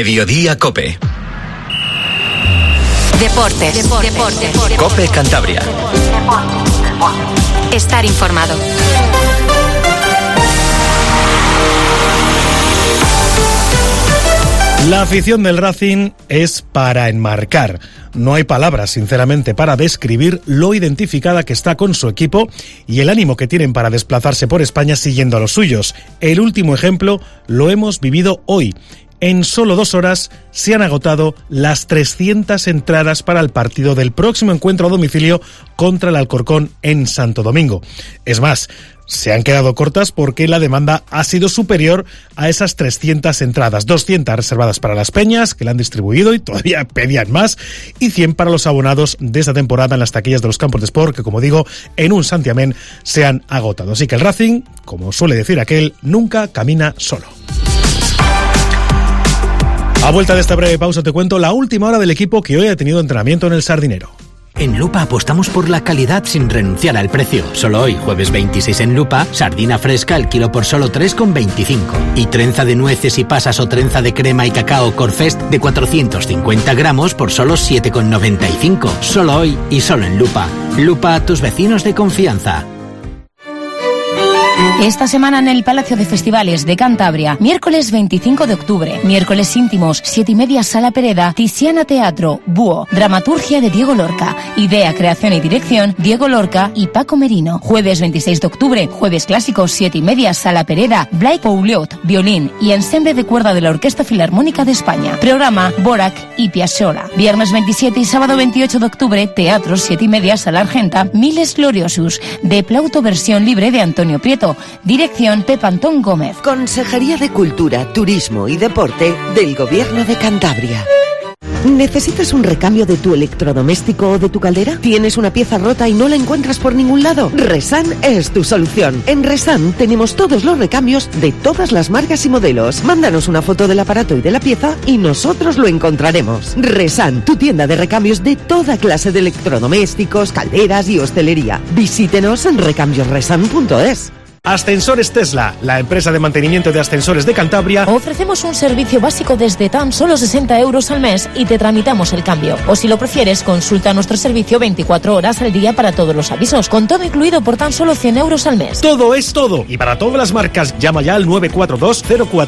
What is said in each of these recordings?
Mediodía Cope. Deportes. Cope Cantabria. Estar informado. La afición del Racing es para enmarcar. No hay palabras, sinceramente, para describir lo identificada que está con su equipo y el ánimo que tienen para desplazarse por España siguiendo a los suyos. El último ejemplo lo hemos vivido hoy. En solo 2 horas se han agotado las 300 entradas para el partido del próximo encuentro a domicilio contra el Alcorcón en Santo Domingo. Es más, se han quedado cortas porque la demanda ha sido superior a esas 300 entradas. 200 reservadas para las peñas, que la han distribuido y todavía pedían más, y 100 para los abonados de esta temporada en las taquillas de los campos de Sport, que, como digo, en un santiamén se han agotado. Así que el Racing, como suele decir aquel, nunca camina solo. A vuelta de esta breve pausa te cuento la última hora del equipo que hoy ha tenido entrenamiento en el Sardinero. En Lupa apostamos por la calidad sin renunciar al precio. Solo hoy, jueves 26 en Lupa, sardina fresca al kilo por solo 3,25. Y trenza de nueces y pasas o trenza de crema y cacao Corfest de 450 gramos por solo 7,95. Solo hoy y solo en Lupa. Lupa, tus vecinos de confianza. Esta semana en el Palacio de Festivales de Cantabria, miércoles 25 de octubre, miércoles íntimos, 7:30 Sala Pereda, Tiziana Teatro, Búho, dramaturgia de Diego Lorca, idea, creación y dirección, Diego Lorca y Paco Merino. Jueves 26 de octubre, jueves clásicos, 7:30 Sala Pereda, Blai Pouliot, violín y ensemble de cuerda de la Orquesta Filarmónica de España. Programa Borac y Piazzolla. Viernes 27 y sábado 28 de octubre, teatro, 7:30 Sala Argenta, Miles Gloriosus, de Plauto versión libre de Antonio Prieto. Dirección Pep Antón Gómez. Consejería de Cultura, Turismo y Deporte del Gobierno de Cantabria. ¿Necesitas un recambio de tu electrodoméstico o de tu caldera? ¿Tienes una pieza rota y no la encuentras por ningún lado? Resan es tu solución. En Resan tenemos todos los recambios de todas las marcas y modelos. Mándanos una foto del aparato y de la pieza y nosotros lo encontraremos. Resan, tu tienda de recambios de toda clase de electrodomésticos, calderas y hostelería. Visítenos en recambiosresan.es. Ascensores Tesla, la empresa de mantenimiento de ascensores de Cantabria. Ofrecemos un servicio básico desde tan solo 60 euros al mes y te tramitamos el cambio. O si lo prefieres, consulta nuestro servicio 24 horas al día para todos los avisos, con todo incluido por tan solo 100 euros al mes. Todo es todo. Y para todas las marcas, llama ya al 942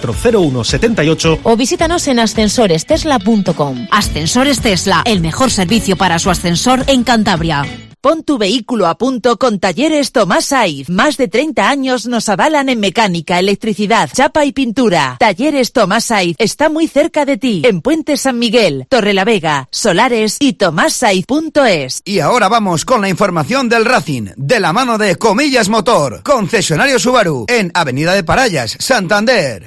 040178 o visítanos en ascensorestesla.com. Ascensores Tesla, el mejor servicio para su ascensor en Cantabria. Pon tu vehículo a punto con Talleres Tomás Saiz. Más de 30 años nos avalan en mecánica, electricidad, chapa y pintura. Talleres Tomás Saiz está muy cerca de ti, en Puente San Miguel, Torrelavega, Solares y tomassaiz.es. Y ahora vamos con la información del Racing, de la mano de Comillas Motor, concesionario Subaru, en Avenida de Parallas, Santander.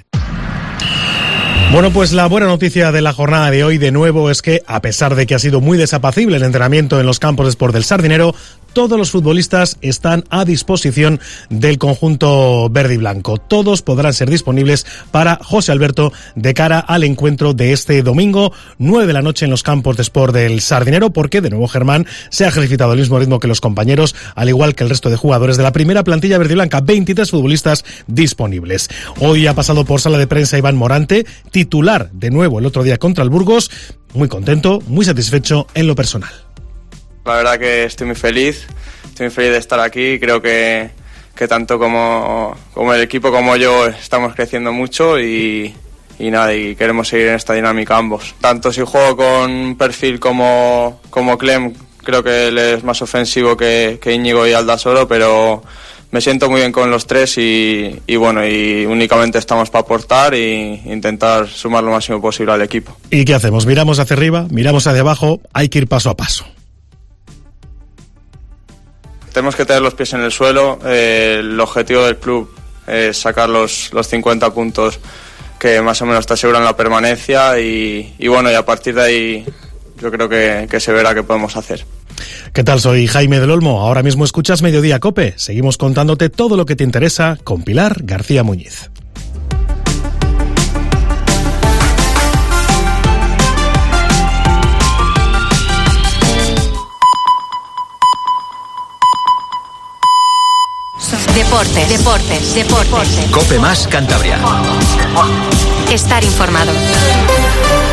Bueno, pues la buena noticia de la jornada de hoy de nuevo es que, a pesar de que ha sido muy desapacible el entrenamiento en los campos de Sport del Sardinero, todos los futbolistas están a disposición del conjunto verde y blanco. Todos podrán ser disponibles para José Alberto de cara al encuentro de este domingo, 9 de la noche en los campos de Sport del Sardinero, porque de nuevo Germán se ha ejercitado al mismo ritmo que los compañeros, al igual que el resto de jugadores de la primera plantilla verde y blanca, 23 futbolistas disponibles. Hoy ha pasado por sala de prensa Iván Morante, titular de nuevo el otro día contra el Burgos, muy contento, muy satisfecho en lo personal. La verdad que estoy muy feliz de estar aquí. Creo que tanto como el equipo como yo estamos creciendo mucho y queremos seguir en esta dinámica ambos. Tanto si juego con un perfil como Clem, creo que él es más ofensivo que Íñigo y Aldasoro, pero me siento muy bien con los tres y únicamente estamos para aportar e intentar sumar lo máximo posible al equipo. ¿Y qué hacemos? ¿Miramos hacia arriba? ¿Miramos hacia abajo? Hay que ir paso a paso. Tenemos que tener los pies en el suelo. El objetivo del club es sacar los 50 puntos que más o menos te aseguran la permanencia y a partir de ahí yo creo que se verá qué podemos hacer. ¿Qué tal? Soy Jaime del Olmo. Ahora mismo escuchas Mediodía Cope. Seguimos contándote todo lo que te interesa con Pilar García Muñiz. Deportes. Cope más Cantabria. Estar informado.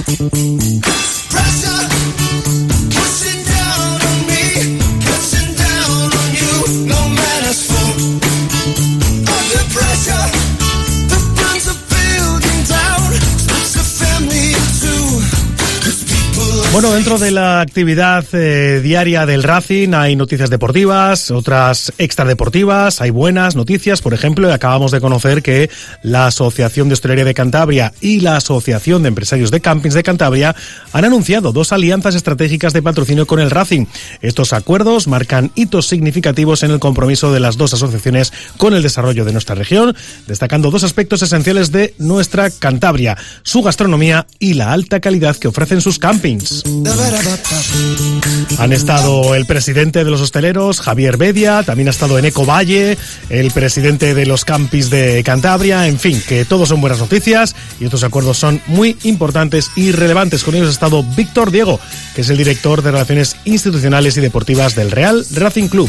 Bueno, dentro de la actividad diaria del Racing hay noticias deportivas, otras extradeportivas, hay buenas noticias. Por ejemplo, acabamos de conocer que la Asociación de Hostelería de Cantabria y la Asociación de Empresarios de Campings de Cantabria han anunciado 2 alianzas estratégicas de patrocinio con el Racing. Estos acuerdos marcan hitos significativos en el compromiso de las 2 asociaciones con el desarrollo de nuestra región, destacando 2 aspectos esenciales de nuestra Cantabria: su gastronomía y la alta calidad que ofrecen sus campings. Han estado el presidente de los hosteleros, Javier Bedia, también ha estado Eneco Valle, el presidente de los campings de Cantabria, en fin, que todos son buenas noticias y estos acuerdos son muy importantes y relevantes. Con ellos ha estado Víctor Diego, que es el director de Relaciones Institucionales y Deportivas del Real Racing Club.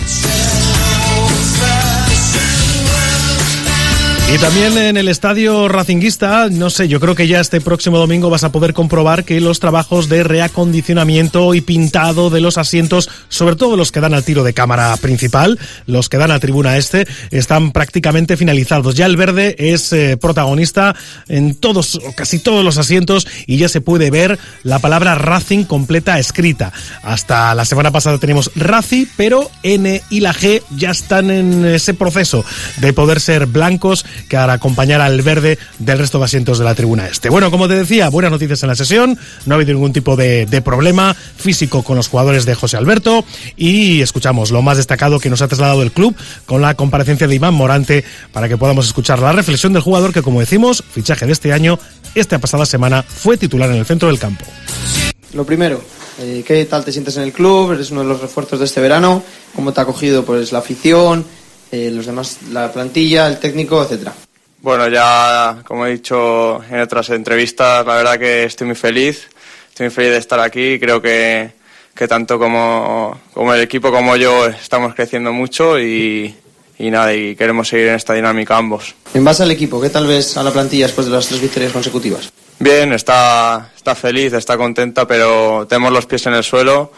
Y también en el estadio racinguista, no sé, yo creo que ya este próximo domingo vas a poder comprobar que los trabajos de reacondicionamiento y pintado de los asientos, sobre todo los que dan al tiro de cámara principal, los que dan a tribuna este, están prácticamente finalizados. Ya el verde es protagonista en todos o casi todos los asientos y ya se puede ver la palabra Racing completa escrita. Hasta la semana pasada teníamos Raci, pero N y la G ya están en ese proceso de poder ser blancos que para acompañar al verde del resto de asientos de la tribuna este. Bueno, como te decía, buenas noticias en la sesión, no ha habido ningún tipo de problema físico con los jugadores de José Alberto y escuchamos lo más destacado que nos ha trasladado el club con la comparecencia de Iván Morante para que podamos escuchar la reflexión del jugador que, como decimos, fichaje de este año, esta pasada semana fue titular en el centro del campo. Lo primero, ¿qué tal te sientes en el club? Eres uno de los refuerzos de este verano. ¿Cómo te ha acogido pues la afición, los demás, la plantilla, el técnico, etcétera? Bueno, ya como he dicho en otras entrevistas, la verdad que estoy muy feliz de estar aquí. Creo que tanto como el equipo como yo estamos creciendo mucho y queremos seguir en esta dinámica ambos. En base al equipo, ¿qué tal ves a la plantilla después de las 3 victorias consecutivas? Bien, está feliz, está contenta, pero tenemos los pies en el suelo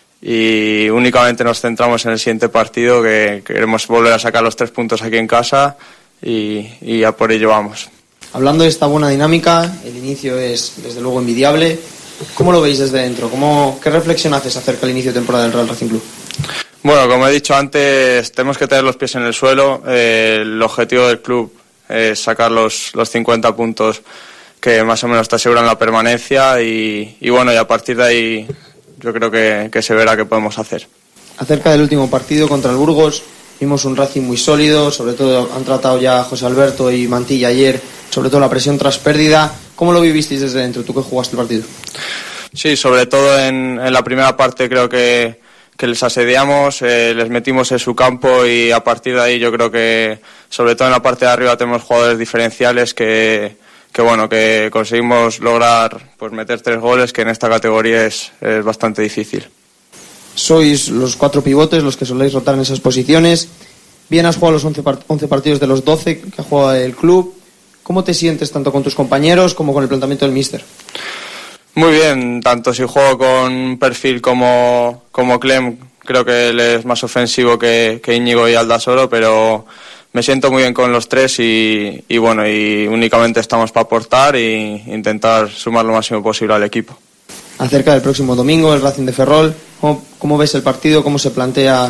y únicamente nos centramos en el siguiente partido, que queremos volver a sacar los 3 puntos aquí en casa y a por ello vamos. Hablando de esta buena dinámica, el inicio es desde luego envidiable. ¿Cómo lo veis desde dentro? ¿Qué reflexión haces acerca del inicio de temporada del Real Racing Club? Bueno, como he dicho antes, tenemos que tener los pies en el suelo. El objetivo del club es sacar los 50 puntos que más o menos te aseguran la permanencia y bueno, y a partir de ahí yo creo que se verá qué podemos hacer. Acerca del último partido contra el Burgos, vimos un Racing muy sólido, sobre todo han tratado ya José Alberto y Mantilla ayer, sobre todo la presión tras pérdida. ¿Cómo lo vivisteis desde dentro, tú que jugaste el partido? Sí, sobre todo en la primera parte creo que les asediamos, les metimos en su campo y a partir de ahí yo creo que sobre todo en la parte de arriba tenemos jugadores diferenciales que conseguimos lograr pues meter 3 goles, que en esta categoría es bastante difícil. Sois los 4 pivotes los que soléis rotar en esas posiciones. Bien, has jugado los 11 partidos de los 12 que ha jugado el club. ¿Cómo te sientes tanto con tus compañeros como con el planteamiento del míster? Muy bien, tanto si juego con un perfil como Clem, creo que él es más ofensivo que Íñigo y Aldasoro, pero me siento muy bien con los 3 y únicamente estamos para aportar e intentar sumar lo máximo posible al equipo. Acerca del próximo domingo, el Racing de Ferrol, ¿cómo ves el partido? ¿Cómo se plantea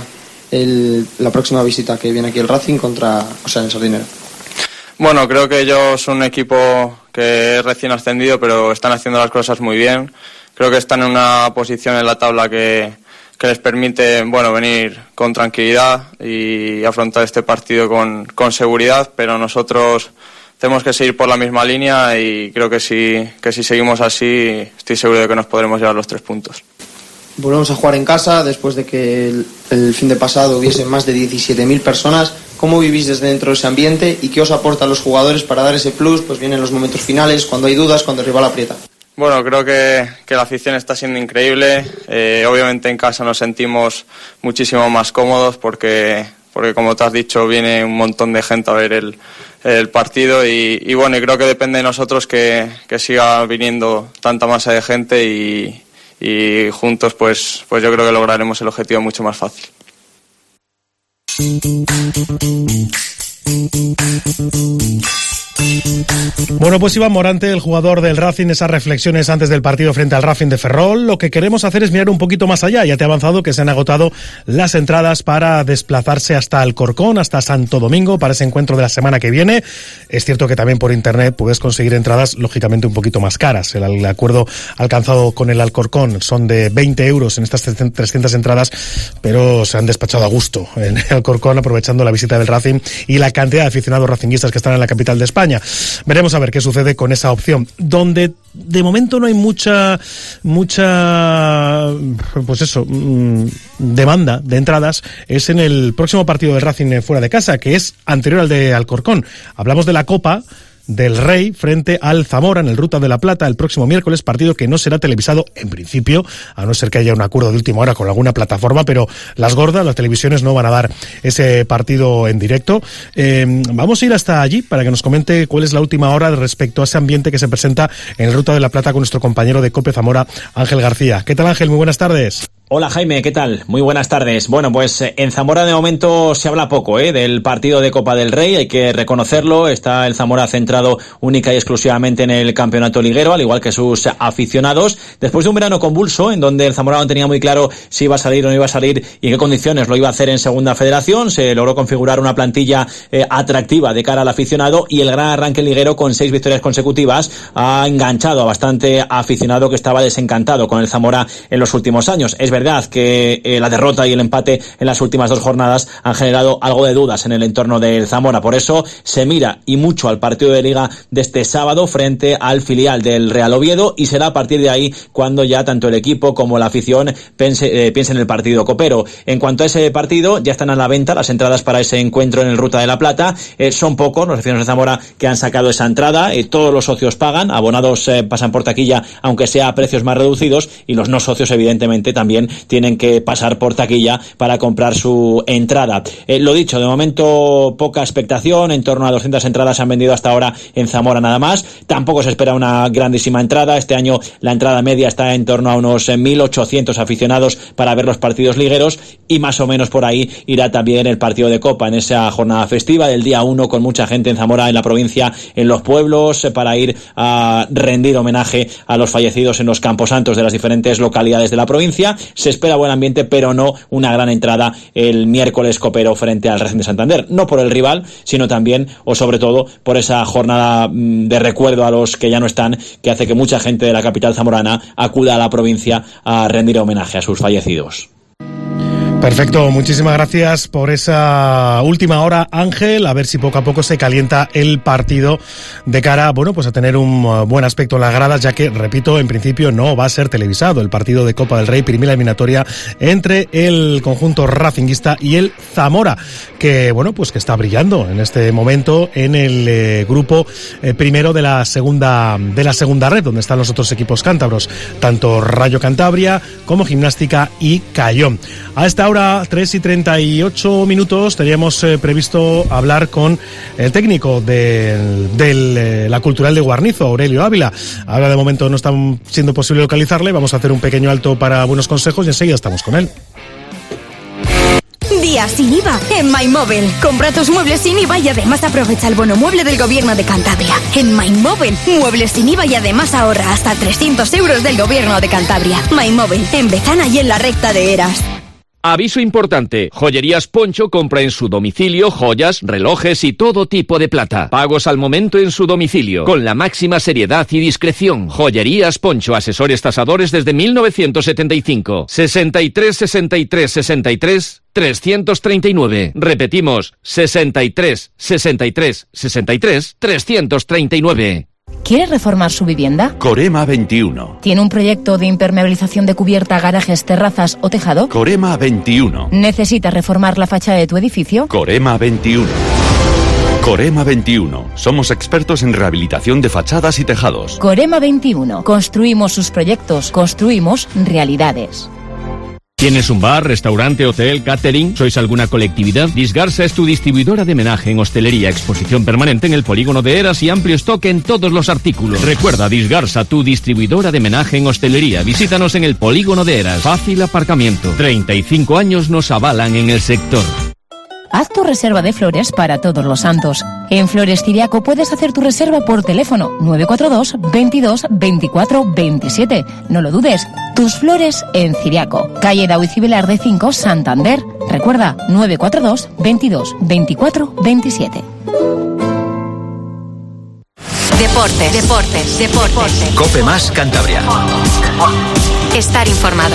la próxima visita que viene aquí el Racing en el Sardinero? Bueno, creo que ellos son un equipo que es recién ascendido, pero están haciendo las cosas muy bien. Creo que están en una posición en la tabla que les permite venir con tranquilidad y afrontar este partido con seguridad, pero nosotros tenemos que seguir por la misma línea y creo que si seguimos así estoy seguro de que nos podremos llevar los 3 puntos. Volvemos a jugar en casa después de que el fin de pasado hubiese más de 17.000 personas. ¿Cómo vivís desde dentro de ese ambiente y qué os aportan los jugadores para dar ese plus? Pues vienen los momentos finales, cuando hay dudas, cuando el rival aprieta. Bueno, creo que la afición está siendo increíble. Obviamente en casa nos sentimos muchísimo más cómodos porque como te has dicho, viene un montón de gente a ver el el partido y bueno, y creo que depende de nosotros que siga viniendo tanta masa de gente y juntos pues yo creo que lograremos el objetivo mucho más fácil. Bueno, pues Iván Morante, el jugador del Racing, esas reflexiones antes del partido frente al Racing de Ferrol. Lo que queremos hacer es mirar un poquito más allá. Ya te he avanzado que se han agotado las entradas para desplazarse hasta Alcorcón, hasta Santo Domingo, para ese encuentro de la semana que viene. Es cierto que también por internet puedes conseguir entradas, lógicamente, un poquito más caras. El acuerdo alcanzado con el Alcorcón son de 20 euros en estas 300 entradas, pero se han despachado a gusto en Alcorcón, aprovechando la visita del Racing y la cantidad de aficionados racinguistas que están en la capital de España. Veremos a ver qué sucede con esa opción. Donde de momento no hay mucha pues eso, demanda de entradas es en el próximo partido del Racing fuera de casa, que es anterior al de Alcorcón. Hablamos de la Copa del Rey frente al Zamora en el Ruta de la Plata el próximo miércoles, partido que no será televisado en principio, a no ser que haya un acuerdo de última hora con alguna plataforma, pero las gordas, las televisiones no van a dar ese partido en directo. Vamos a ir hasta allí para que nos comente cuál es la última hora respecto a ese ambiente que se presenta en el Ruta de la Plata con nuestro compañero de COPE Zamora, Ángel García. ¿Qué tal, Ángel? Muy buenas tardes. Hola Jaime, ¿qué tal? Muy buenas tardes. Bueno, pues en Zamora de momento se habla poco del partido de Copa del Rey, hay que reconocerlo. Está el Zamora centrado única y exclusivamente en el campeonato liguero, al igual que sus aficionados. Después de un verano convulso, en donde el Zamora no tenía muy claro si iba a salir o no iba a salir y en qué condiciones lo iba a hacer en Segunda Federación, se logró configurar una plantilla atractiva de cara al aficionado y el gran arranque liguero con 6 victorias consecutivas ha enganchado a bastante aficionado que estaba desencantado con el Zamora en los últimos años. Es verdad que la derrota y el empate en las últimas 2 jornadas han generado algo de dudas en el entorno del Zamora. Por eso se mira y mucho al partido de Liga de este sábado frente al filial del Real Oviedo y será a partir de ahí cuando ya tanto el equipo como la afición piense en el partido copero. En cuanto a ese partido, ya están a la venta las entradas para ese encuentro en el Ruta de la Plata. Son pocos los aficionados de Zamora que han sacado esa entrada. Todos los socios pagan, abonados pasan por taquilla aunque sea a precios más reducidos y los no socios evidentemente también tienen que pasar por taquilla para comprar su entrada. Lo dicho, de momento poca expectación, en torno a 200 entradas se han vendido hasta ahora en Zamora nada más. Tampoco se espera una grandísima entrada. Este año la entrada media está en torno a unos 1.800 aficionados para ver los partidos ligueros y más o menos por ahí irá también el partido de Copa en esa jornada festiva del día 1 con mucha gente en Zamora, en la provincia, en los pueblos, para ir a rendir homenaje a los fallecidos en los camposantos de las diferentes localidades de la provincia. Se espera buen ambiente, pero no una gran entrada el miércoles copero frente al Racing de Santander. No por el rival, sino también o sobre todo por esa jornada de recuerdo a los que ya no están, que hace que mucha gente de la capital zamorana acuda a la provincia a rendir homenaje a sus fallecidos. Perfecto, muchísimas gracias por esa última hora, Ángel. A ver si poco a poco se calienta el partido de cara, bueno, pues a tener un buen aspecto en las gradas, ya que, repito, en principio no va a ser televisado el partido de Copa del Rey, primera eliminatoria entre el conjunto racinguista y el Zamora, que, bueno, pues que está brillando en este momento en el grupo primero de la segunda red, donde están los otros equipos cántabros, tanto Rayo Cantabria como Gimnástica y Cayón. A esta hora, 3:38, teníamos previsto hablar con el técnico de la Cultural de Guarnizo, Aurelio Ávila. Ahora de momento no está siendo posible localizarle, vamos a hacer un pequeño alto para buenos consejos y enseguida estamos con él. Día sin IVA en MyMóvil. Compra tus muebles sin IVA y además aprovecha el bono mueble del Gobierno de Cantabria. En MyMóvil, muebles sin IVA y además ahorra hasta 300 euros del Gobierno de Cantabria. MyMóvil, en Bezana y en la recta de Eras. Aviso importante, Joyerías Poncho compra en su domicilio joyas, relojes y todo tipo de plata. Pagos al momento en su domicilio, con la máxima seriedad y discreción. Joyerías Poncho, asesores tasadores desde 1975. 63 63 63 339. Repetimos, 63 63 63 339. ¿Quiere reformar su vivienda? Corema 21. ¿Tiene un proyecto de impermeabilización de cubierta, garajes, terrazas o tejado? Corema 21. ¿Necesita reformar la fachada de tu edificio? Corema 21. Corema 21. Somos expertos en rehabilitación de fachadas y tejados. Corema 21. Construimos sus proyectos, construimos realidades. ¿Tienes un bar, restaurante, hotel, catering? ¿Sois alguna colectividad? Disgarsa es tu distribuidora de homenaje en hostelería, exposición permanente en el polígono de Eras y amplio stock en todos los artículos. Recuerda, Disgarsa, tu distribuidora de homenaje en hostelería. Visítanos en el polígono de Eras. Fácil aparcamiento. 35 años nos avalan en el sector. Haz tu reserva de flores para Todos los Santos. En Flores Ciriaco puedes hacer tu reserva por teléfono 942 22 24 27. No lo dudes, tus flores en Ciriaco. Calle Daoiz y Velarde 5, Santander. Recuerda, 942 22 24 27. Deportes. COPE más Cantabria. Estar informado.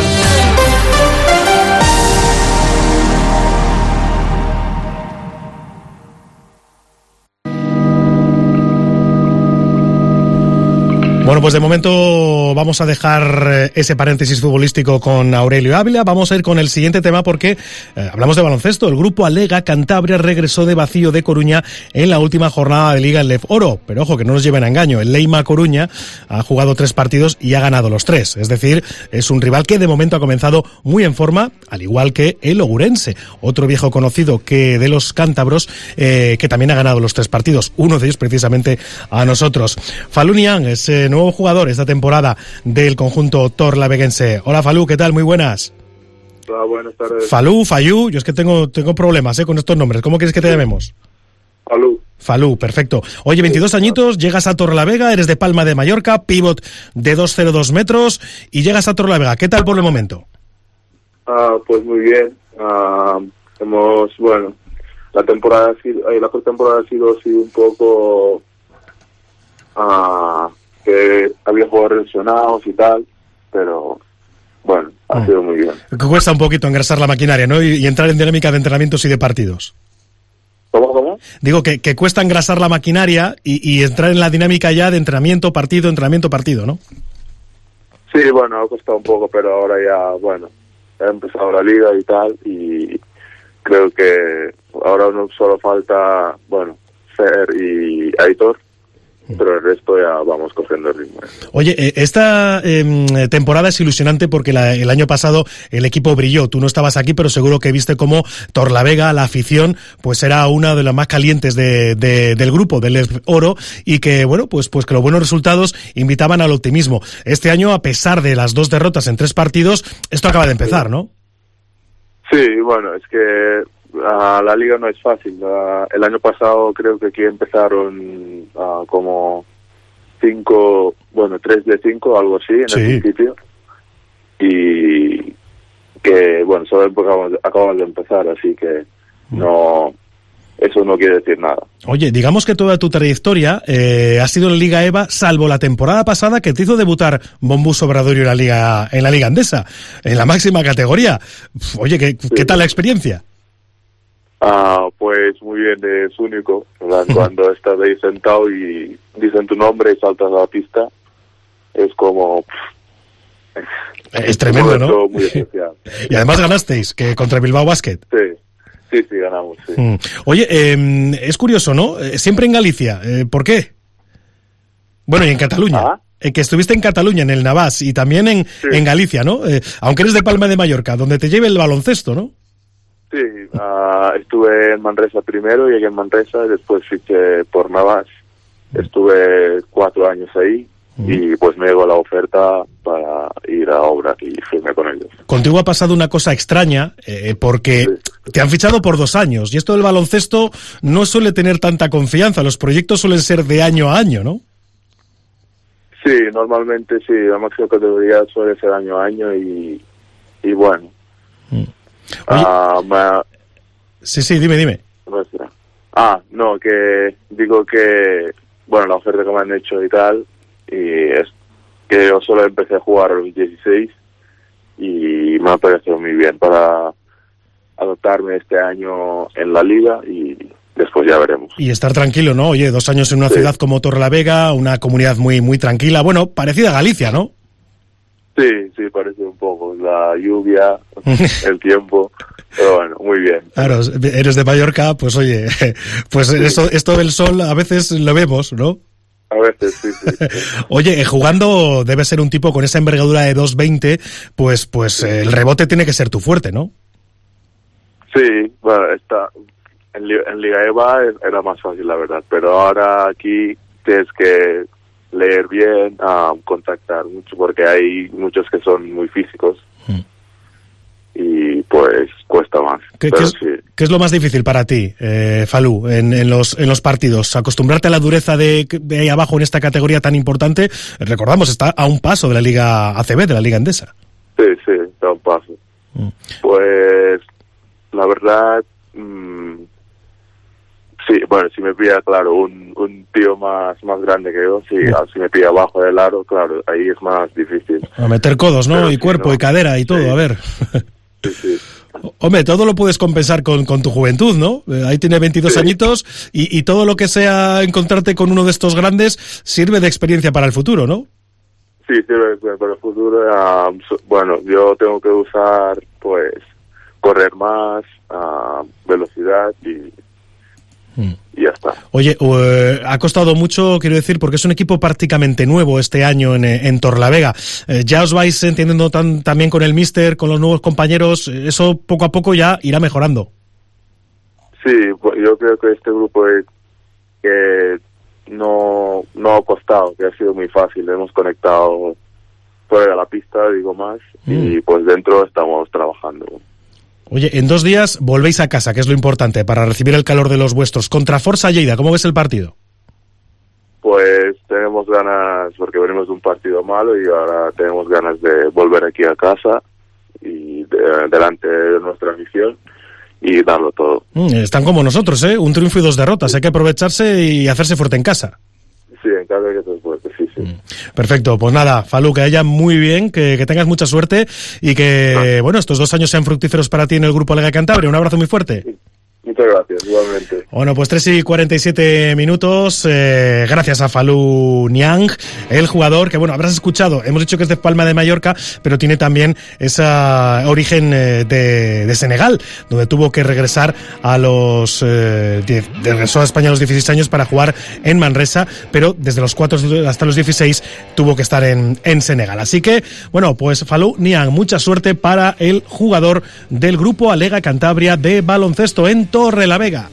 Bueno, pues de momento vamos a dejar ese paréntesis futbolístico con Aurelio Ávila. Vamos a ir con el siguiente tema porque hablamos de baloncesto. El grupo Alega Cantabria regresó de Vacío de Coruña en la última jornada de Liga en Lef Oro. Pero ojo, que no nos lleven a engaño. El Leima Coruña ha jugado 3 partidos y ha ganado los 3. Es decir, es un rival que de momento ha comenzado muy en forma, al igual que el Ogurense, otro viejo conocido que de los cántabros, que también ha ganado los 3 partidos. Uno de ellos precisamente a nosotros. Falú Niang es nuevo jugador esta temporada del conjunto torlaveguense. Hola Falú, ¿qué tal? Muy buenas. Hola, buenas tardes. Fayú, yo es que tengo problemas con estos nombres. ¿Cómo quieres que te llamemos? Falú, perfecto. Oye, 22 añitos, llegas a Torrelavega, eres de Palma de Mallorca, pívot de 2,02 metros y llegas a Torrelavega. ¿Qué tal por el momento? Pues muy bien. La pretemporada ha sido un poco que había jugadores lesionados y tal, pero bueno, ha sido muy bien. Cuesta un poquito engrasar la maquinaria, ¿no? Y entrar en dinámica de entrenamientos y de partidos. ¿Cómo? Digo que cuesta engrasar la maquinaria y entrar en la dinámica ya de entrenamiento, partido, ¿no? Sí, bueno, ha costado un poco, pero ahora ya, ha empezado la liga y tal, y creo que ahora no solo falta, Fer y Aitor, pero el resto ya vamos cogiendo el ritmo. Oye, esta temporada es ilusionante porque el año pasado el equipo brilló. Tú no estabas aquí, pero seguro que viste cómo Torlavega, la afición, pues era una de las más calientes del grupo, del Oro, y que, pues que los buenos resultados invitaban al optimismo. Este año, a pesar de las 2 derrotas en 3 partidos, esto acaba de empezar, ¿no? Sí, bueno, es que la liga no es fácil. El año pasado creo que aquí empezaron como 3 de 5, algo así, en el principio. Y que, solo acabamos de empezar, así que eso no quiere decir nada. Oye, digamos que toda tu trayectoria ha sido en la Liga EVA, salvo la temporada pasada que te hizo debutar Bombus Obradoiro en la Liga Andesa, en la máxima categoría. Oye, ¿qué tal la experiencia? Pues muy bien, es único, ¿verdad? Cuando estás ahí sentado y dicen tu nombre y saltas a la pista, es como... es tremendo, ¿no? Muy especial. Y además ganasteis, que contra Bilbao Basket. Sí, ganamos, sí. Oye, es curioso, ¿no? Siempre en Galicia, ¿por qué? Bueno, y en Cataluña. Que estuviste en Cataluña, en el Navàs, y también en Galicia, ¿no? Aunque eres de Palma de Mallorca, donde te lleve el baloncesto, ¿no? Sí, estuve en Manresa primero, llegué en Manresa, y después fiché por Navàs. Estuve 4 años ahí y pues me llegó la oferta para ir a Obra y firmé con ellos. Contigo ha pasado una cosa extraña, porque te han fichado por 2 años y esto del baloncesto no suele tener tanta confianza, los proyectos suelen ser de año a año, ¿no? Sí, normalmente sí, la máxima categoría suele ser año a año y bueno. Sí, dime. No, que digo que, la oferta que me han hecho y tal, y es que yo solo empecé a jugar a los 16 y me ha parecido muy bien para adaptarme este año en la liga y después ya veremos. Y estar tranquilo, ¿no? Oye, 2 años en una ciudad como Torrelavega, una comunidad muy, muy tranquila, parecida a Galicia, ¿no? Sí, parece un poco. La lluvia, el tiempo, pero bueno, muy bien. Claro, eres de Mallorca, pues oye, pues esto del sol a veces lo vemos, ¿no? A veces, sí. Oye, jugando debe ser un tipo con esa envergadura de 2.20, pues el rebote tiene que ser tu fuerte, ¿no? Sí, bueno, en Liga EVA era más fácil, la verdad, pero ahora aquí tienes que leer bien, contactar mucho, porque hay muchos que son muy físicos y pues cuesta más. ¿Qué es lo más difícil para ti, Falú, en los partidos? ¿Acostumbrarte a la dureza de ahí abajo en esta categoría tan importante? Recordamos, está a un paso de la Liga ACB, de la Liga Endesa. Sí, está a un paso. Pues la verdad, sí, bueno, si me pilla, claro, un tío más grande que yo, si me pilla abajo del aro, claro, ahí es más difícil. A meter codos, ¿no? Pero y cuerpo, y cadera, y todo, a ver. Sí. Hombre, todo lo puedes compensar con tu juventud, ¿no? Ahí tiene 22 añitos y todo lo que sea encontrarte con uno de estos grandes sirve de experiencia para el futuro, ¿no? Sí, sirve para el futuro. Bueno, yo tengo que usar, pues, correr más, velocidad y ya está. Oye, ha costado mucho, quiero decir, porque es un equipo prácticamente nuevo este año en Torrelavega. Ya os vais entendiendo también con el míster, con los nuevos compañeros, eso poco a poco ya irá mejorando. Sí, pues yo creo que este grupo que no ha costado, que ha sido muy fácil, hemos conectado fuera de la pista, digo más, y pues dentro estamos trabajando. Oye, en 2 días volvéis a casa, que es lo importante, para recibir el calor de los vuestros. Contra Forza Lleida, ¿cómo ves el partido? Pues tenemos ganas, porque venimos de un partido malo y ahora tenemos ganas de volver aquí a casa y delante de nuestra afición y darlo todo. Están como nosotros, ¿eh? Un triunfo y 2 derrotas. Hay que aprovecharse y hacerse fuerte en casa. Sí, en casa hay que ser fuerte, sí. Perfecto, pues nada, Falú, que vaya muy bien, que tengas mucha suerte y que, bueno, estos 2 años sean fructíferos para ti en el Grupo Lega Cantabria. Un abrazo muy fuerte. Muchas gracias, igualmente. Bueno, pues 3:47. Gracias a Falú Niang, el jugador que, bueno, habrás escuchado, hemos dicho que es de Palma de Mallorca, pero tiene también ese origen de Senegal, donde tuvo que regresar regresó a España a los 16 años para jugar en Manresa, pero desde los 4 hasta los 16 tuvo que estar en Senegal. Así que, bueno, pues Falú Niang, mucha suerte para el jugador del Grupo Lega Cantabria de baloncesto en Torrelavega.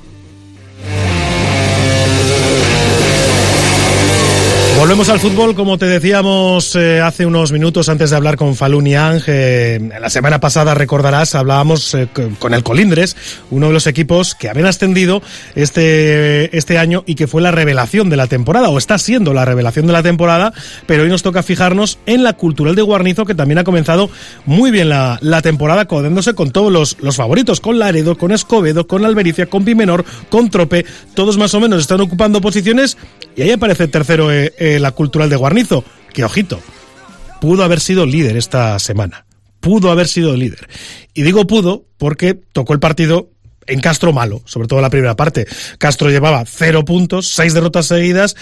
Volvemos al fútbol, como te decíamos hace unos minutos antes de hablar con Falú Niang. La semana pasada, recordarás, hablábamos con el Colindres, uno de los equipos que habían ascendido este año y que fue la revelación de la temporada, o está siendo la revelación de la temporada, pero hoy nos toca fijarnos en la Cultural de Guarnizo, que también ha comenzado muy bien la temporada, codeándose con todos los favoritos, con Laredo, con Escobedo, con Albericia, con Pimenor, con Trope, todos más o menos están ocupando posiciones y ahí aparece tercero la Cultural de Guarnizo, que ojito, pudo haber sido líder esta semana, pudo haber sido líder. Y digo pudo porque tocó el partido en Castro malo, sobre todo la primera parte. Castro llevaba 0 puntos, 6 derrotas seguidas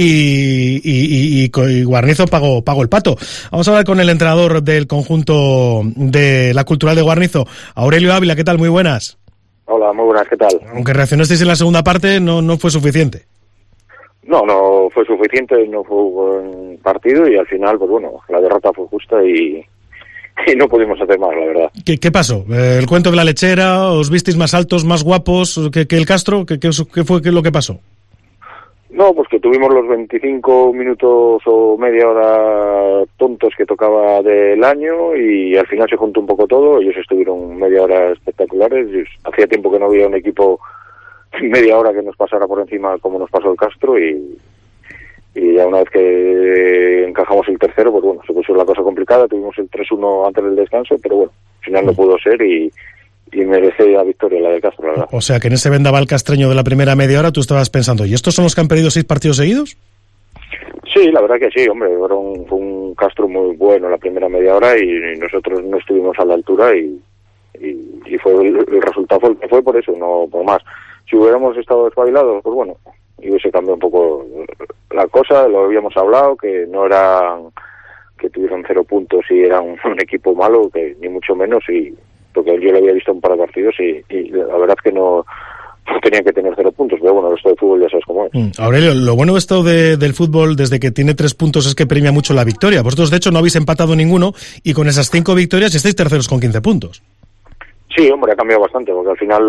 y Guarnizo pagó el pato. Vamos a hablar con el entrenador del conjunto de la Cultural de Guarnizo, Aurelio Ávila. ¿Qué tal? Muy buenas. Hola, muy buenas, ¿qué tal? Aunque reaccionasteis en la segunda parte, no fue suficiente. No fue suficiente, no fue un buen partido y al final, pues bueno, la derrota fue justa y no pudimos hacer más, la verdad. ¿Qué pasó? ¿El cuento de la lechera? ¿Os visteis más altos, más guapos que el Castro? ¿Qué fue lo que pasó? No, pues que tuvimos los 25 minutos o media hora tontos que tocaba del año y al final se juntó un poco todo. Ellos estuvieron media hora espectaculares. Hacía tiempo que no había un equipo media hora que nos pasara por encima como nos pasó el Castro y ya una vez que encajamos el tercero, pues bueno, se puso la cosa complicada. Tuvimos el 3-1 antes del descanso, pero bueno, al final no pudo ser y merece la victoria la de Castro, la verdad. O sea que en ese vendaval castreño de la primera media hora tú estabas pensando, ¿y estos son los que han perdido 6 partidos seguidos? Sí, la verdad que sí, hombre, fue un Castro muy bueno la primera media hora y nosotros no estuvimos a la altura y fue el resultado fue el que fue, por eso, no por más. Si hubiéramos estado despabilados, pues bueno, y hubiese cambiado un poco la cosa, lo habíamos hablado, que no eran, que tuvieron 0 puntos y era un equipo malo, que ni mucho menos, y porque yo lo había visto un par de partidos y la verdad es que no tenían que tener 0 puntos, pero bueno, esto de fútbol ya sabes cómo es. Aurelio, lo bueno esto del fútbol desde que tiene 3 puntos es que premia mucho la victoria. Vosotros de hecho no habéis empatado ninguno y con esas 5 victorias estáis terceros con 15 puntos. Sí, hombre, ha cambiado bastante, porque al final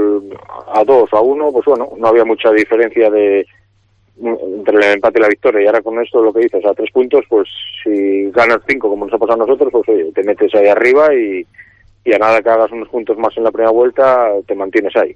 a 2 o a 1, pues bueno, no había mucha diferencia entre el empate y la victoria, y ahora con esto lo que dices, a 3 puntos, pues si ganas 5 como nos ha pasado a nosotros, pues oye, te metes ahí arriba y a nada que hagas unos puntos más en la primera vuelta, te mantienes ahí.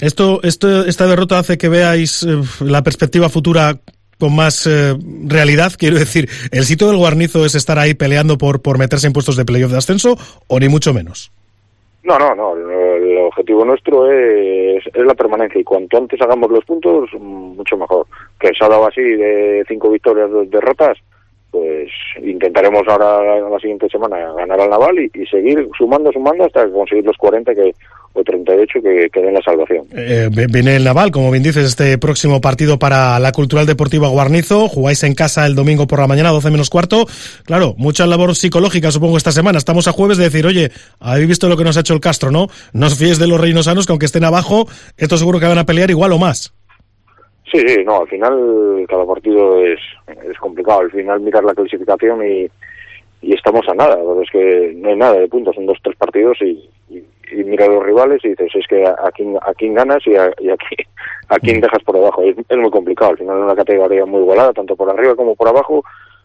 Esta derrota hace que veáis la perspectiva futura con más realidad, quiero decir, ¿el sitio del Guarnizo es estar ahí peleando por meterse en puestos de playoff de ascenso o ni mucho menos? No, el objetivo nuestro es la permanencia, y cuanto antes hagamos los puntos, mucho mejor. Que se ha dado así de 5 victorias, 2 derrotas, pues intentaremos ahora la siguiente semana ganar al Naval y seguir sumando hasta conseguir los 40 o 38 que den la salvación. Viene el Naval, como bien dices, este próximo partido para la Cultural Deportiva Guarnizo. Jugáis en casa el domingo por la mañana, 12 menos cuarto. Claro, mucha labor psicológica, supongo, esta semana. Estamos a jueves de decir, oye, habéis visto lo que nos ha hecho el Castro, ¿no? No os fíes de los reinosanos, que aunque estén abajo, esto seguro que van a pelear igual o más. Sí, no, al final cada partido es complicado. Al final mirar la clasificación y estamos a nada, pero es que no hay nada de puntos, son 2-3 partidos y mirar a los rivales y dices, es que a quién ganas y a quién dejas por debajo. Es muy complicado, al final es una categoría muy igualada, tanto por arriba como por abajo.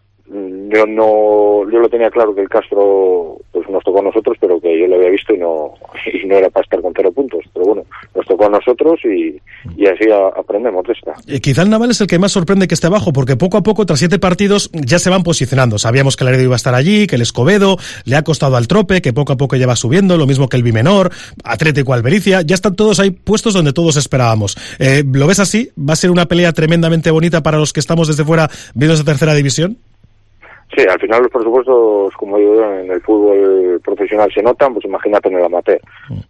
Yo lo tenía claro que el Castro pues nos tocó a nosotros, pero que yo lo había visto y no era para estar con 0 puntos, pero bueno, nos tocó a nosotros y así aprendemos de esta. Quizá el Naval es el que más sorprende que esté abajo, porque poco a poco, tras 7 partidos, ya se van posicionando. Sabíamos que el Laredo iba a estar allí, que el Escobedo le ha costado al Trope, que poco a poco ya va subiendo, lo mismo que el Bimenor, Atlético Albericia, ya están todos ahí puestos donde todos esperábamos. ¿Lo ves así? ¿Va a ser una pelea tremendamente bonita para los que estamos desde fuera viendo esa tercera división? Sí, al final los presupuestos, como digo, en el fútbol profesional se notan, pues imagínate en el amateur.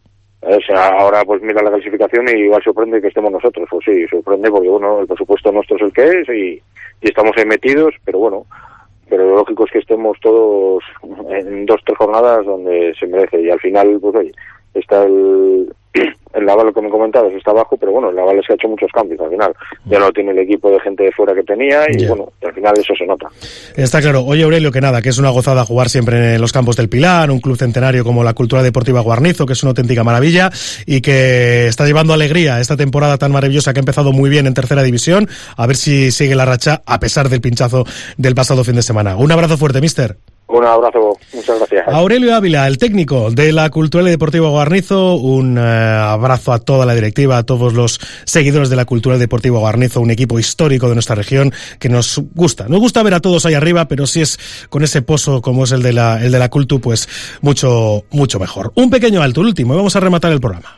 Ahora pues mira la clasificación y igual sorprende que estemos nosotros, pues sí, sorprende porque bueno, el presupuesto nuestro es el que es y estamos ahí metidos, pero bueno, pero lo lógico es que estemos todos en 2-3 jornadas donde se merece, y al final pues oye, está el Naval, lo que me comentabas, está abajo, pero bueno, el Naval es que ha hecho muchos cambios al final. Ya no tiene el equipo de gente de fuera que tenía y bueno, al final eso se nota. Está claro. Oye, Aurelio, que nada, que es una gozada jugar siempre en los campos del Pilar, un club centenario como la Cultural Deportiva Guarnizo, que es una auténtica maravilla y que está llevando alegría esta temporada tan maravillosa que ha empezado muy bien en tercera división. A ver si sigue la racha a pesar del pinchazo del pasado fin de semana. Un abrazo fuerte, mister. Un abrazo, muchas gracias. Aurelio Ávila, el técnico de la Cultural Deportiva Guarnizo, un abrazo a toda la directiva, a todos los seguidores de la Cultural Deportiva Guarnizo, un equipo histórico de nuestra región que nos gusta ver a todos ahí arriba, pero si es con ese pozo como es el de la Cultu, pues mucho mejor. Un pequeño alto, el último, y vamos a rematar el programa.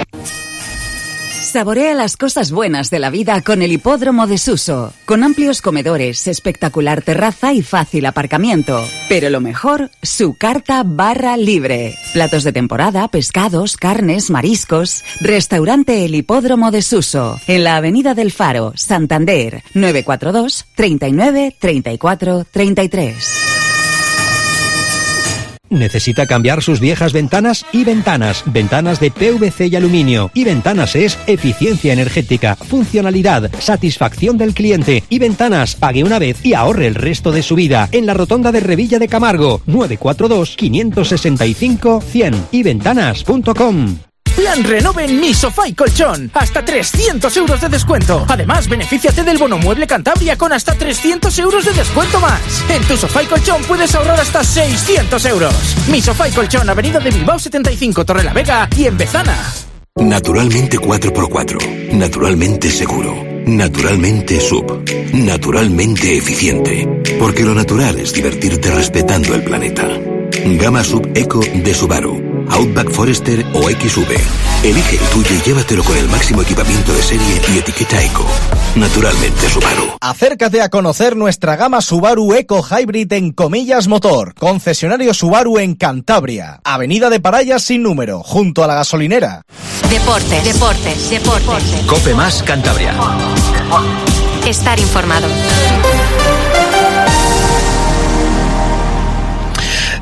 Saborea las cosas buenas de la vida con el Hipódromo de Suso, con amplios comedores, espectacular terraza y fácil aparcamiento. Pero lo mejor, su carta barra libre. Platos de temporada, pescados, carnes, mariscos. Restaurante El Hipódromo de Suso, en la Avenida del Faro, Santander, 942 39 34 33. ¿Necesita cambiar sus viejas ventanas? Y Ventanas. Ventanas de PVC y aluminio. Y Ventanas es eficiencia energética, funcionalidad, satisfacción del cliente. Y Ventanas, pague una vez y ahorre el resto de su vida. En la rotonda de Revilla de Camargo, 942 565 100. Y-ventanas.com. Plan Renove en Mi Sofá y Colchón. Hasta 300 euros de descuento. Además, benefíciate del bono mueble Cantabria con hasta 300 euros de descuento más. En tu Sofá y Colchón puedes ahorrar hasta 600 euros. Mi Sofá y Colchón, Avenida de Bilbao 75, Torrelavega y en Bezana. Naturalmente 4x4. Naturalmente seguro. Naturalmente sub. Naturalmente eficiente. Porque lo natural es divertirte respetando el planeta. Gama Sub Eco de Subaru. Outback, Forester o XV. Elige el tuyo y llévatelo con el máximo equipamiento de serie y etiqueta Eco. Naturalmente Subaru. Acércate a conocer nuestra gama Subaru Eco Hybrid en Comillas Motor. Concesionario Subaru en Cantabria. Avenida de Parayas sin número, junto a la gasolinera. Deportes. COPE más Cantabria. Estar informado.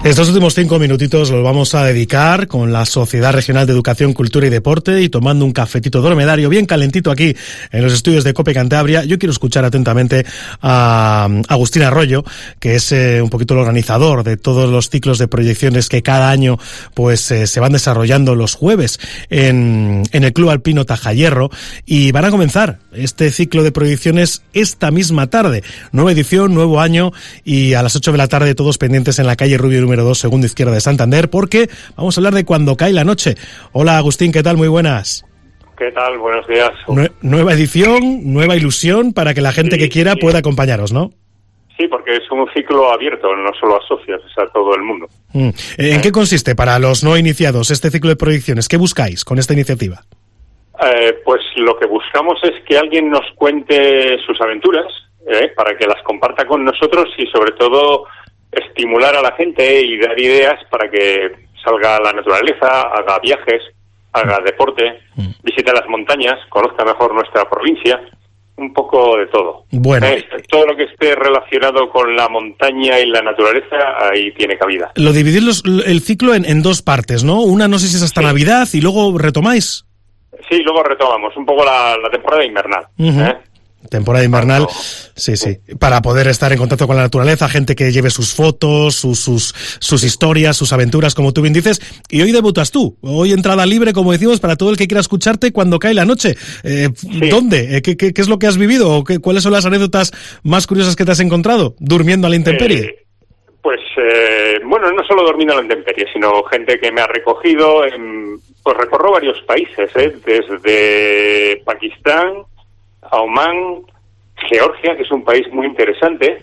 Estos últimos 5 minutitos los vamos a dedicar con la Sociedad Regional de Educación, Cultura y Deporte y tomando un cafetito dromedario bien calentito aquí en los estudios de COPE Cantabria. Yo quiero escuchar atentamente a Agustín Arroyo, que es un poquito el organizador de todos los ciclos de proyecciones que cada año pues se van desarrollando los jueves en el Club Alpino Tajayerro, y van a comenzar este ciclo de proyecciones esta misma tarde. Nueva edición, nuevo año, y a las 8 de la tarde todos pendientes en la calle Rubio número 2, segunda izquierda de Santander, porque vamos a hablar de Cuando cae la noche. Hola Agustín, ¿qué tal? Muy buenas. ¿Qué tal? Buenos días. Nueva edición, nueva ilusión para que la gente que quiera pueda acompañaros, ¿no? Sí, porque es un ciclo abierto, no solo a socios, es a todo el mundo. ¿En qué consiste para los no iniciados este ciclo de proyecciones? ¿Qué buscáis con esta iniciativa? Pues lo que buscamos es que alguien nos cuente sus aventuras, para que las comparta con nosotros y sobre todo estimular a la gente y dar ideas para que salga a la naturaleza, haga viajes, haga deporte, visite las montañas, conozca mejor nuestra provincia, un poco de todo. Bueno, todo lo que esté relacionado con la montaña y la naturaleza, ahí tiene cabida. Lo dividís el ciclo en dos partes, ¿no? Una no sé si es hasta Navidad y luego retomáis. Sí, luego retomamos un poco la temporada invernal. Temporada invernal, sí, para poder estar en contacto con la naturaleza, gente que lleve sus fotos, sus historias, sus aventuras, como tú bien dices, y hoy debutas tú, hoy entrada libre, como decimos, para todo el que quiera escucharte cuando cae la noche. ¿Dónde? ¿Qué es lo que has vivido? ¿O cuáles son las anécdotas más curiosas que te has encontrado durmiendo a la intemperie? Bueno, no solo durmiendo a la intemperie, sino gente que me ha recogido, pues recorro varios países, desde Pakistán a Omán, Georgia, que es un país muy interesante,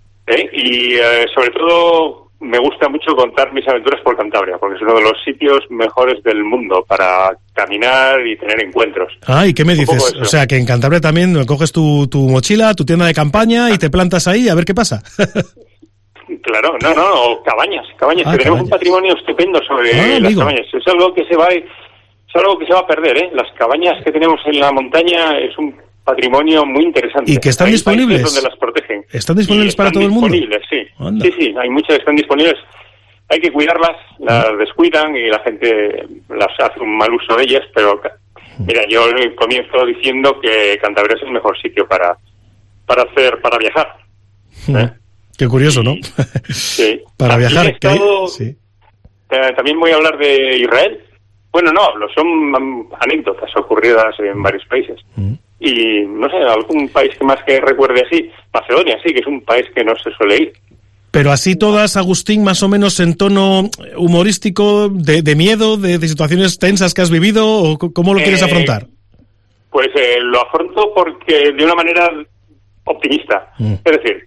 y sobre todo me gusta mucho contar mis aventuras por Cantabria, porque es uno de los sitios mejores del mundo para caminar y tener encuentros. ¿Y qué me dices? O sea, que en Cantabria también coges tu mochila, tu tienda de campaña y te plantas ahí a ver qué pasa. Claro, no, cabañas, que tenemos un patrimonio estupendo sobre las cabañas. Es algo que se va a perder, Las cabañas que tenemos en la montaña es un patrimonio muy interesante. ¿Y que están disponibles? Donde las protegen. ¿Están disponibles para todo el mundo? Sí. Sí, hay muchas que están disponibles. Hay que cuidarlas, las descuidan y la gente las hace un mal uso de ellas, pero mira, yo comienzo diciendo que Cantabria es el mejor sitio para viajar. Qué curioso, ¿no? Sí. Para viajar. También voy a hablar de Israel. Bueno, no hablo, son anécdotas ocurridas en varios países. Y no sé, algún país que más que recuerde así, Macedonia, sí, que es un país que no se suele ir. Pero así todas, Agustín, más o menos en tono humorístico, de miedo, de situaciones tensas que has vivido, ¿o cómo lo quieres afrontar? Pues lo afronto porque de una manera optimista. Es decir,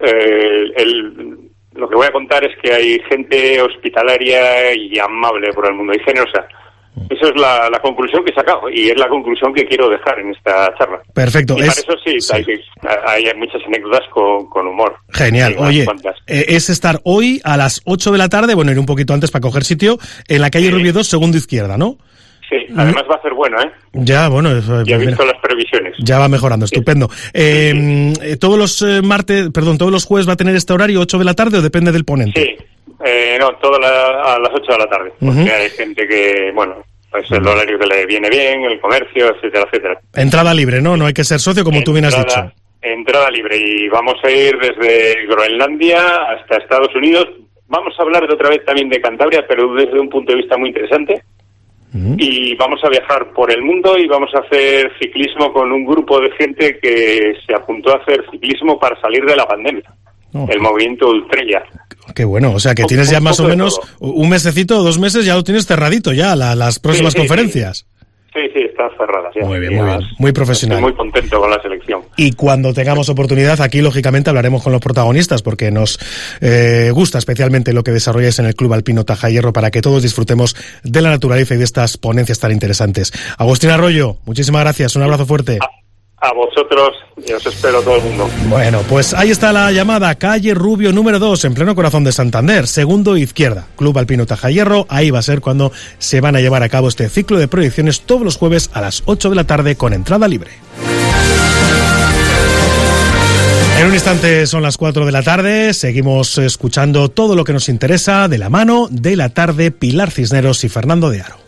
lo que voy a contar es que hay gente hospitalaria y amable por el mundo y generosa. Esa es la conclusión que he sacado y es la conclusión que quiero dejar en esta charla. Perfecto. Y para eso sí. Hay muchas anécdotas con humor. Genial. Oye, es estar hoy a las 8 de la tarde, bueno, ir un poquito antes para coger sitio, en la calle Rubio 2, segunda izquierda, ¿no? Sí, además va a ser bueno, Ya, bueno. Ya he visto las previsiones. Ya va mejorando, estupendo. ¿Todos los jueves va a tener este horario, 8 de la tarde, o depende del ponente? Sí. No, a las 8 de la tarde, porque hay gente que, pues el horario que le viene bien, el comercio, etcétera. Entrada libre, ¿no? No hay que ser socio, como tú bien has dicho. Entrada libre, y vamos a ir desde Groenlandia hasta Estados Unidos. Vamos a hablar de otra vez también de Cantabria, pero desde un punto de vista muy interesante. Y vamos a viajar por el mundo y vamos a hacer ciclismo con un grupo de gente que se apuntó a hacer ciclismo para salir de la pandemia. El movimiento Ultrella. Qué bueno, o sea que tienes ya más o menos un mesecito o 2 meses, ya lo tienes cerradito ya, las próximas conferencias. Sí, están cerradas ya. Muy bien, muy profesional. Estoy muy contento con la selección. Y cuando tengamos oportunidad, aquí lógicamente hablaremos con los protagonistas, porque nos gusta especialmente lo que desarrolláis en el Club Alpino Tajayerro para que todos disfrutemos de la naturaleza y de estas ponencias tan interesantes. Agustín Arroyo, muchísimas gracias, un abrazo fuerte. A vosotros, y os espero todo el mundo. Bueno, pues ahí está la llamada, calle Rubio número 2, en pleno corazón de Santander, segundo izquierda, Club Alpino Tajayerro. Ahí va a ser cuando se van a llevar a cabo este ciclo de proyecciones todos los jueves a las 8 de la tarde con entrada libre. En un instante son las 4 de la tarde, seguimos escuchando todo lo que nos interesa de la mano de la tarde, Pilar Cisneros y Fernando de Aro.